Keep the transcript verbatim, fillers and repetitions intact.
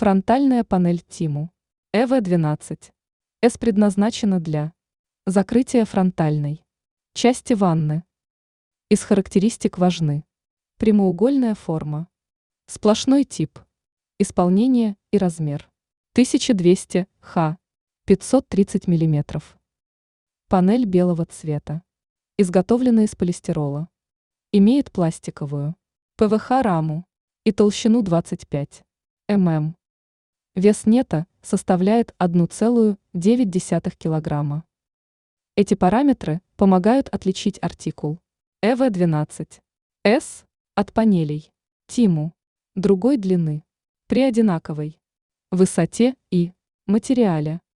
Фронтальная панель Тиму и ви двенадцать эс предназначена для закрытия фронтальной части ванны. Из характеристик важны: прямоугольная форма, сплошной тип, исполнение и размер тысяча двести ха, пятьсот тридцать миллиметров. Панель белого цвета, изготовлена из полистирола, имеет пластиковую пэ вэ ха-раму и толщину двадцать пять миллиметров. Вес нета составляет одна целая девять десятых килограмма. Эти параметры помогают отличить артикул и ви двенадцать эс от панелей Тиму другой длины при одинаковой высоте и материале.